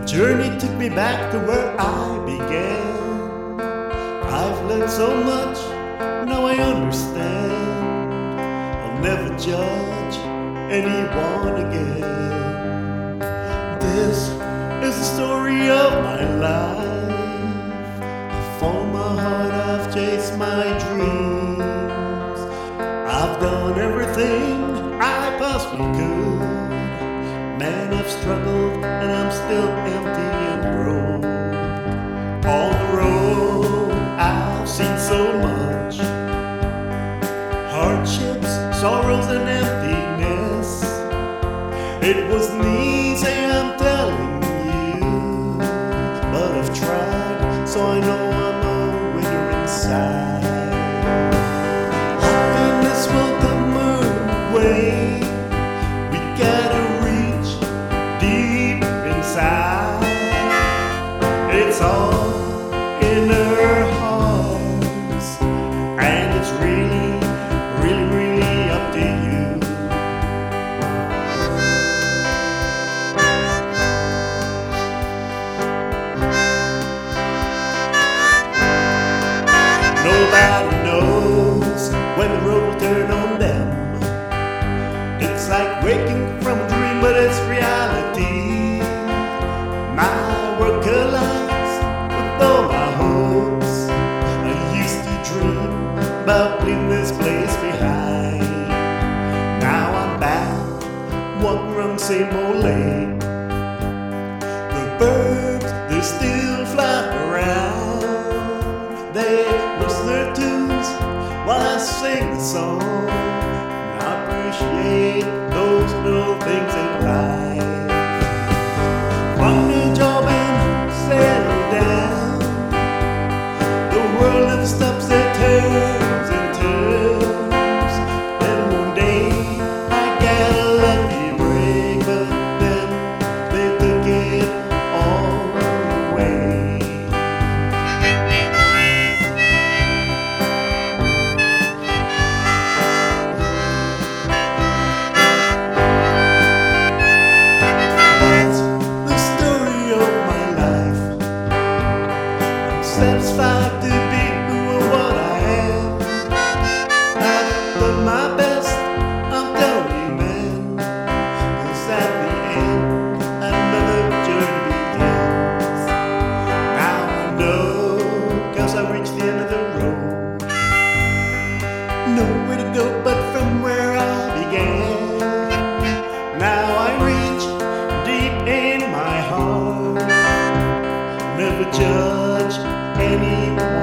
Journey took me back to where I began. I've learned so much, now I understand. I'll never judge anyone again. This is the story of my life. I found my heart, I've chased my dreams. I've done everything I possibly could. Man, I've struggled and I'm still empty and broke. On the road, I've seen so much hardships, sorrows, and emptiness. It wasn't easy, I'm telling you, but I've tried, so I know I'm a winner inside. Happiness will come our way. We gotta deep inside, it's all in our hearts, and it's really, really, really up to you. Nobody knows when the road will turn on them. It's like waking from a dream, but it's reality. My world collides with all my hopes. I used to dream about leaving this place behind. Now I'm back, walking around the same old lake. The birds, they still fly around. They lose their tunes while I sing the song. I appreciate those little things in life. Find a job and settle down. The world never stops, it turns and turns. Then one day I got a lucky break, but then they took it all away. Satisfied to be who or what I am. I've done my best, I'm telling you, man. 'Cause at the end, another journey begins. Now I know, 'cause I've reached the end of the road. Nowhere to go but from where I began. Now I reach deep in my heart. Never judge anyone